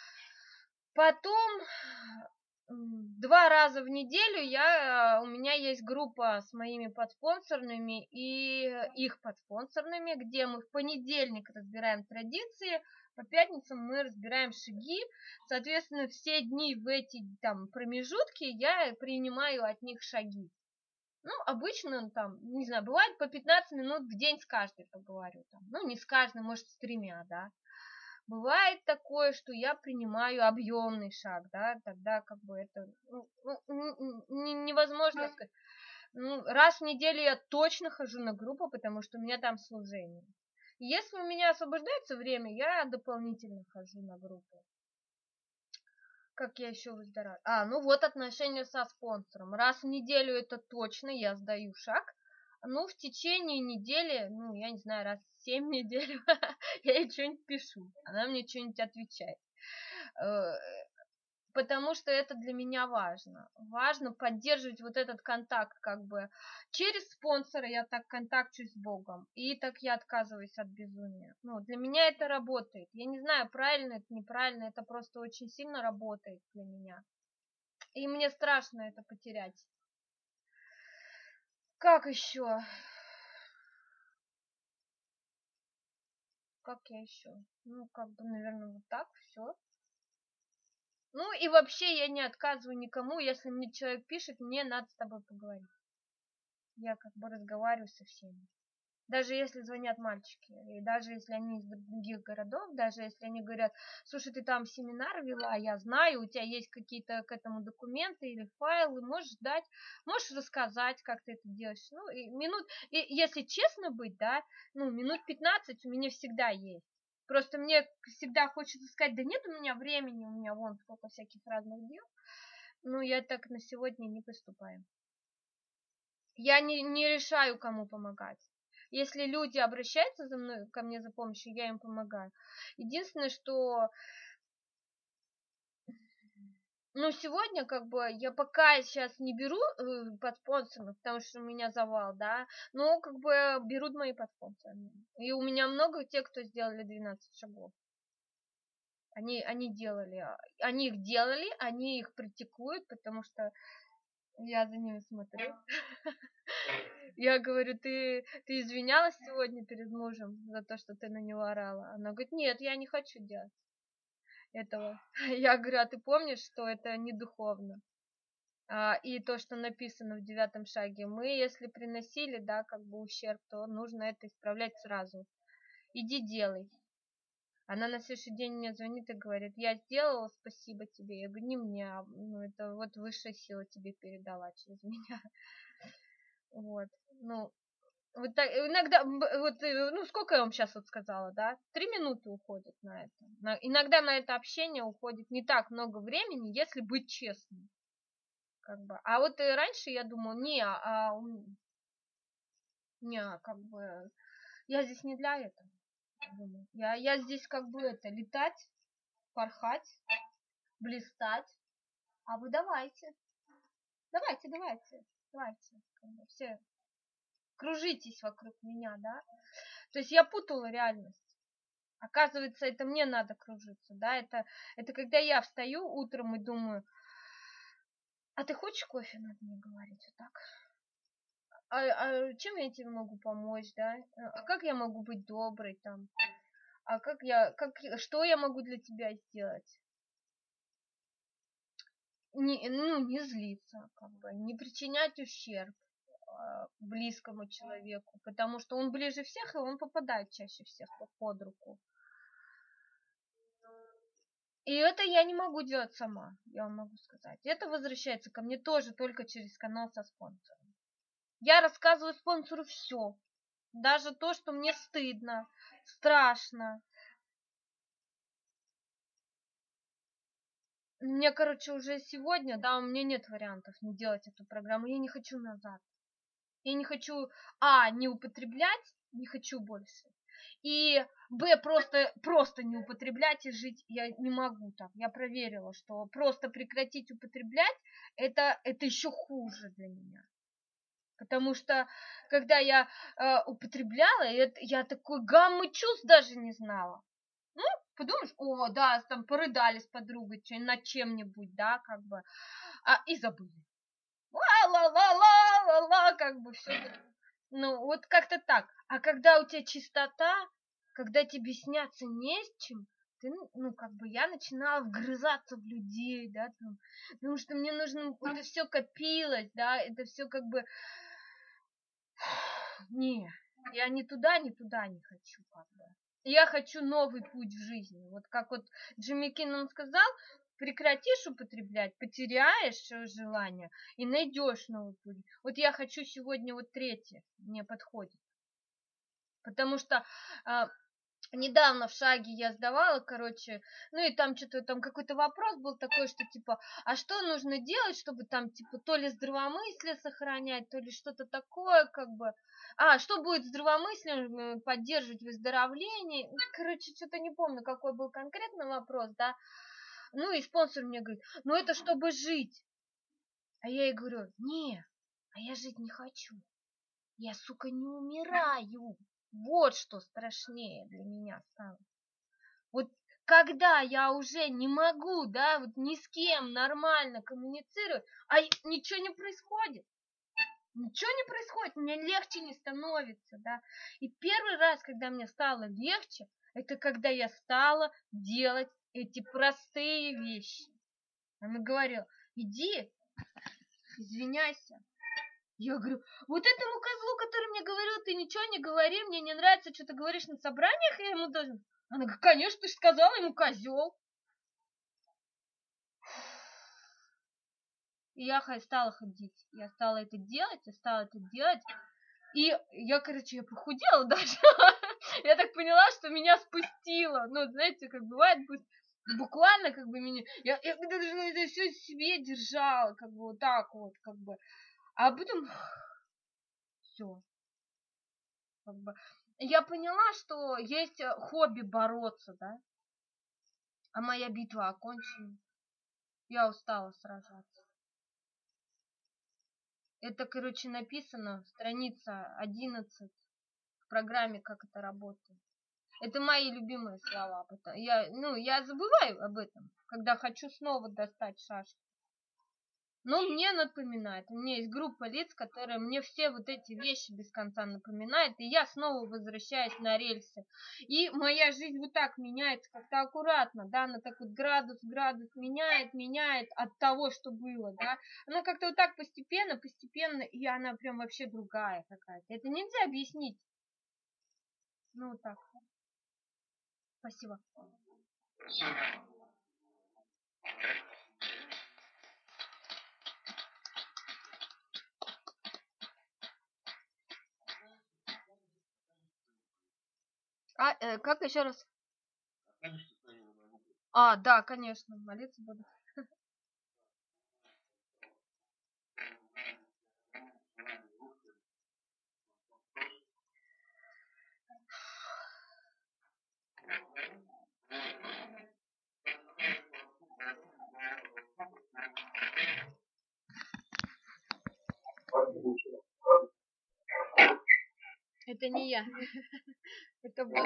Потом два раза в неделю я, у меня есть группа с моими подспонсорными и их подспонсорными, где мы в понедельник разбираем традиции, по пятницам мы разбираем шаги. Соответственно, все дни в эти там промежутки я принимаю от них шаги. Ну, обычно там, не знаю, бывает по пятнадцать минут в день с каждой поговорю. Там. Ну, не с каждой, может, с тремя, да. Бывает такое, что я принимаю объемный шаг, да, тогда как бы это ну, ну, невозможно сказать. Ну, раз в неделю я точно хожу на группу, потому что у меня там служение. Если у меня освобождается время, я дополнительно хожу на группу. Как я еще выздоравливаю? А, ну вот отношения со спонсором. Раз в неделю это точно, я сдаю шаг. Ну, в течение недели, ну, я не знаю, раз в семь недель я ей что-нибудь пишу. Она мне что-нибудь отвечает. Потому что это для меня важно. Важно поддерживать вот этот контакт как бы. Через спонсора я так контактуюсь с Богом. И так я отказываюсь от безумия. Ну, для меня это работает. Я не знаю, правильно это, неправильно. Это просто очень сильно работает для меня. И мне страшно это потерять. Как еще? Как я еще? Ну, как бы, наверное, вот так все. Ну и вообще я не отказываю никому, если мне человек пишет, мне надо с тобой поговорить. Я как бы разговариваю со всеми. Даже если звонят мальчики, и даже если они из других городов, даже если они говорят: слушай, ты там семинар вела, я знаю, у тебя есть какие-то к этому документы или файлы, можешь дать, можешь рассказать, как ты это делаешь. Ну, и минут, и если честно быть, да, ну, минут пятнадцать у меня всегда есть. Просто мне всегда хочется сказать: да нет у меня времени, у меня вон сколько всяких разных дел. Ну, я так на сегодня не поступаю. Я не, не решаю, кому помогать. Если люди обращаются за мной, ко мне за помощью, я им помогаю. Единственное, что ну, сегодня, как бы, я пока сейчас не беру э, подспонсоров, потому что у меня завал, да, но, как бы, берут мои подспонсоры. И у меня много тех, кто сделали двенадцать шагов. Они, они делали, они их делали, они их практикуют, потому что я за ними смотрю. Я говорю: ты, ты извинялась сегодня перед мужем за то, что ты на него орала? Она говорит: нет, я не хочу делать этого. Я говорю: а ты помнишь, что это не духовно? А, и то, что написано в девятом шаге, мы, если приносили, да, как бы ущерб, то нужно это исправлять сразу. Иди делай. Она на следующий день мне звонит и говорит: я сделала, спасибо тебе. Я говорю: не мне, а, ну, это вот высшая сила тебе передала через меня. Вот, ну, вот так, иногда, вот, ну, сколько я вам сейчас вот сказала, да, три минуты уходит на это. На, иногда на это общение уходит не так много времени, если быть честным. Как бы. А вот раньше я думала: не, а, не, как бы, Я здесь не для этого. Я, я здесь как бы это, летать, порхать, блистать. А вы давайте. Давайте, давайте, давайте. Все кружитесь вокруг меня, да? То есть я путала реальность. Оказывается, это мне надо кружиться, да? Это, это когда я встаю утром и думаю, а ты хочешь кофе? Надо мне говорить вот так. А, а чем я тебе могу помочь, да? А как я могу быть доброй там? А как я, как, что я могу для тебя сделать? Не, ну, не злиться, как бы, не причинять ущерб а, близкому человеку, потому что он ближе всех, и он попадает чаще всех под руку. И это я не могу делать сама, я вам могу сказать. Это возвращается ко мне тоже только через канал со спонсором. Я рассказываю спонсору все, даже то, что мне стыдно, страшно. Мне, короче, уже сегодня, да, у меня нет вариантов не делать эту программу. Я не хочу назад. Я не хочу, а, не употреблять, не хочу больше. И, б, просто, просто не употреблять и жить я не могу так. Я проверила, что просто прекратить употреблять, это, это еще хуже для меня. Потому что, когда я э, употребляла, это, я такой гаммы чувств даже не знала. Ну, подумаешь, о, да, там порыдали с подругой над чем-нибудь, да, как бы, а, и забыли. Ла-ла-ла-ла-ла-ла, как бы все. Ну, вот как-то так. А когда у тебя чистота, когда тебе сняться не с чем, ты, ну, как бы я начинала вгрызаться в людей, да, там, потому что мне нужно, это все копилось, да, это все как бы, не, я ни туда, ни туда не хочу, как бы. Я хочу новый путь в жизни. Вот как вот Джимми Киннон сказал, прекратишь употреблять, потеряешь желание и найдешь новый путь. Вот я хочу сегодня вот третье, мне подходит. Потому что а, недавно в шаге я сдавала, короче, ну и там что-то, там какой-то вопрос был такой, что типа, а что нужно делать, чтобы там типа то ли здравомыслие сохранять, то ли что-то такое, как бы, а, что будет здравомыслием поддерживать выздоровление, короче, что-то не помню, какой был конкретный вопрос, да, ну и спонсор мне говорит, ну это чтобы жить, а я ей говорю, не, а я жить не хочу, я, сука, не умираю. Вот что страшнее для меня стало. Вот когда я уже не могу, да, вот ни с кем нормально коммуницировать, а ничего не происходит. Ничего не происходит, мне легче не становится, да. И первый раз, когда мне стало легче, это когда я стала делать эти простые вещи. Она говорила, иди, извиняйся. Я говорю, вот этому козлу, который мне говорил, ты ничего не говори, мне не нравится, что ты говоришь на собраниях, я ему должен... Она говорит, конечно, ты же сказала ему козел. И я стала ходить, я стала это делать, я стала это делать. И я, короче, я похудела даже. Я так поняла, что меня спустило. Ну, знаете, как бывает, буквально как бы меня... Я, я даже это все себе держала, как бы вот так вот, как бы. А потом... Все. Как бы. Я поняла, что есть хобби бороться, да? А моя битва окончена. Я устала сражаться. Это, короче, написано, страница одиннадцать в программе, как это работает. Это мои любимые слова. Я, ну, я забываю об этом, когда хочу снова достать шашку. Но мне напоминает. У меня есть группа лиц, которая мне все вот эти вещи без конца напоминает, и я снова возвращаюсь на рельсы. И моя жизнь вот так меняется, как-то аккуратно, да, она так вот градус, градус меняет, меняет от того, что было, да. Она как-то вот так постепенно, постепенно, и она прям вообще другая какая-то. Это нельзя объяснить. Ну, вот так. Спасибо. А, э, как еще раз? А, да, конечно, молиться буду. Это не я. Это был...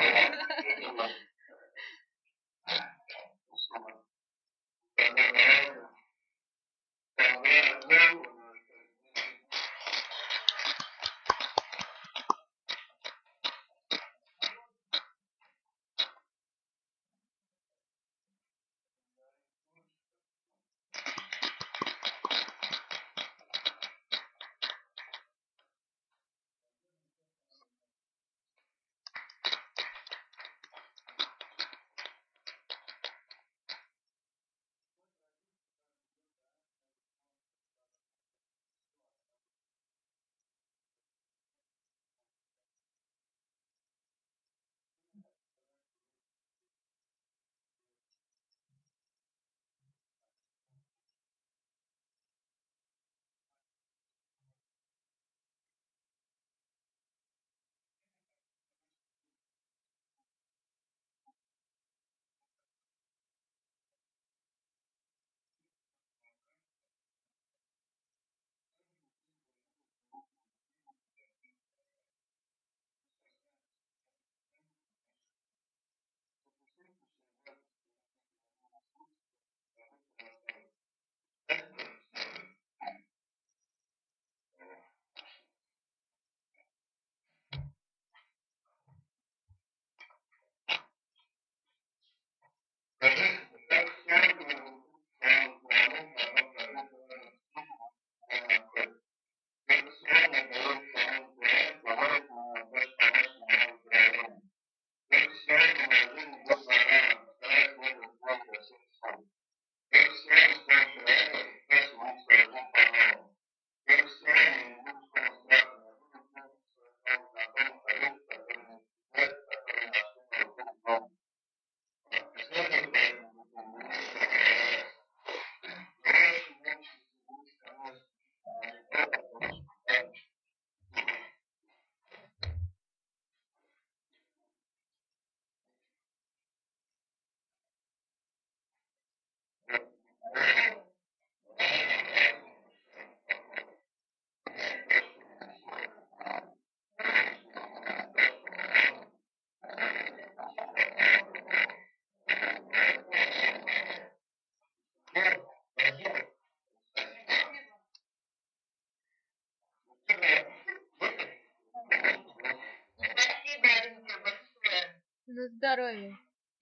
На здоровье.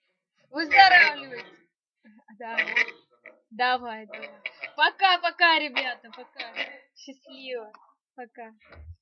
Выздоравливайте. Да. Давай, давай. Пока-пока, ребята, пока. Счастливо. Пока.